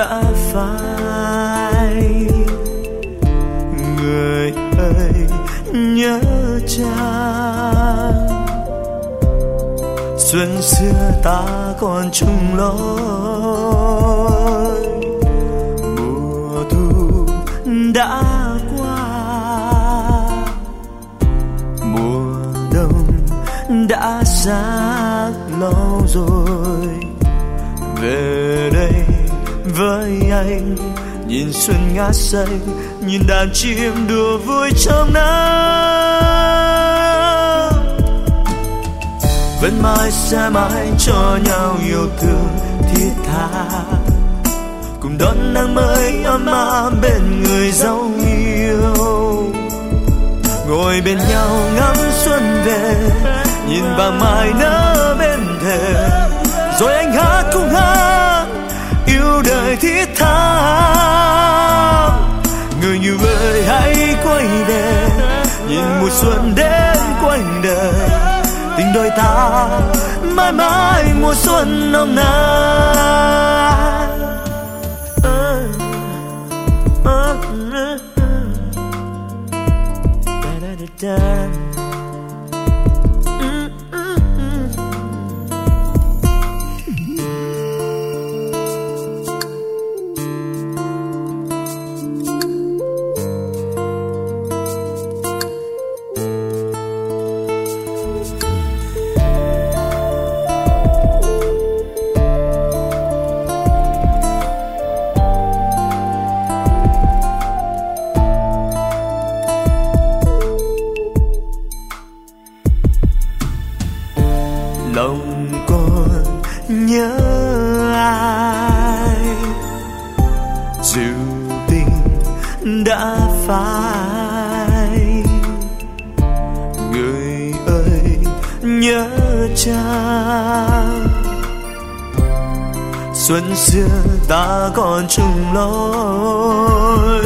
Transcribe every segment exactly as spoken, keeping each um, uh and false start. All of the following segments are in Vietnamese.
đã phai. Người ơi nhớ chăng, xuân xưa ta còn chung lối. Mùa thu đã qua, mùa đông đã xa lâu rồi. Về đây với anh, nhìn xuân ngát xanh, nhìn đàn chim đùa vui trong nắng. Vẫn mãi sẽ mãi cho nhau yêu thương thiết tha, cùng đón nắng mới ấm áp bên người dấu yêu. Ngồi bên nhau ngắm xuân về, nhìn vàng mai nở bên thềm, rồi anh hát cùng hát yêu đời thiết tha. Người yêu ơi hãy quay về, nhìn mùa xuân đến quanh đời. Tình đôi ta mãi mãi mùa xuân nồng nàn. Lòng con nhớ ai, dịu tình đã phai. Người ơi nhớ chăng, xuân xưa ta còn chung lối.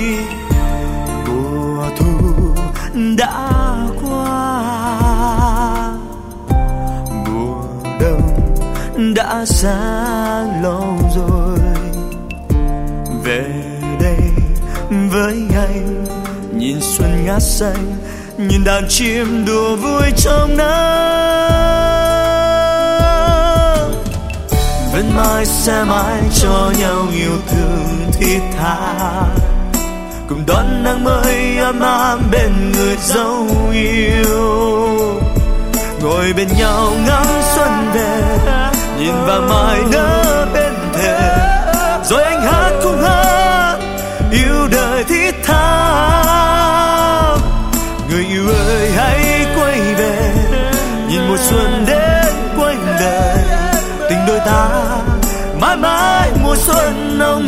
Mùa thu đã qua, đã xa lâu rồi. Về đây với anh, nhìn xuân ngát xanh, nhìn đàn chim đùa vui trong nắng. Vẫn mãi sẽ mãi cho nhau yêu thương thiết tha, cùng đón nắng mới ấm áp bên người dấu yêu. Ngồi bên nhau ngắm xuân về, nhìn vàng mai nở bên thềm, rồi anh hát cùng hát yêu đời thiết tha. Người yêu ơi hãy quay về, nhìn mùa xuân đến quanh đời. Tình đôi ta mãi mãi mùa xuân nồng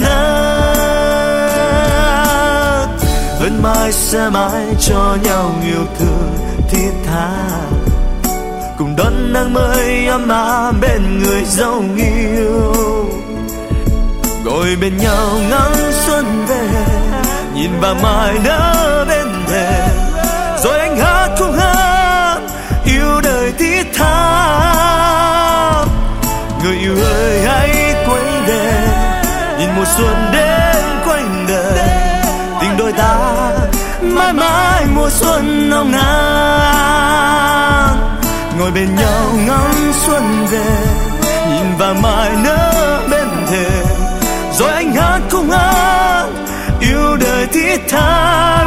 nàn. Vẫn mãi sẽ mãi cho nhau yêu thương thiết tha, cùng đón nắng mới ấm áp bên người dấu yêu. Ngồi bên nhau ngắm xuân về, nhìn vàng mai nở bên thềm, rồi anh hát cùng hát yêu đời thiết tha. Người yêu ơi hãy quay về, nhìn mùa xuân đến quanh đời. Tình đôi ta mãi mãi mùa xuân nồng nàn. Ngồi bên nhau ngắm xuân về, nhìn vàng mai nở bên thềm, rồi anh hát cùng hát yêu đời thiết tha.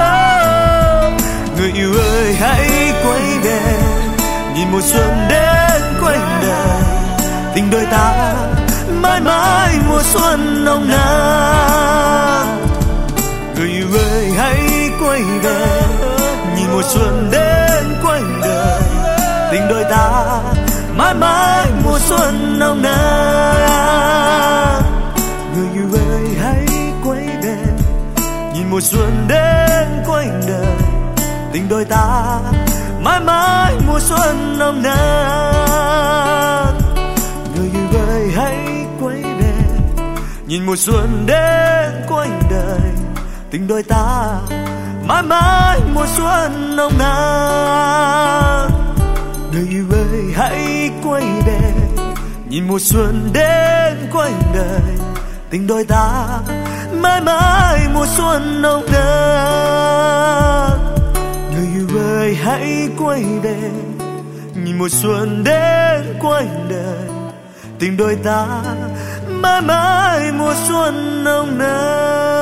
Người yêu ơi hãy quay về, nhìn mùa xuân đến quanh đời. Tình đôi ta mãi mãi mùa xuân nồng nàn. Người yêu ơi hãy quay về, nhìn mùa xuân đến quanh đời. Tình đôi ta mãi mãi mùa xuân nồng nàn. Người yêu ơi hãy quay về, nhìn mùa xuân đến quanh đời. Tình đôi ta mãi mãi mùa xuân nồng nàn. Người yêu ơi hãy quay về, nhìn mùa xuân đến quanh đời. Tình đôi ta mãi mãi mùa xuân nồng nàn. Người yêu ơi hãy quay về, nhìn mùa xuân đến quanh đời. tình đôi ta mãi mãi mùa xuân nồng nàn. Người yêu ơi hãy quay về, nhìn mùa xuân đến quay đời, tình đôi ta mãi mãi mùa xuân nồng nàn.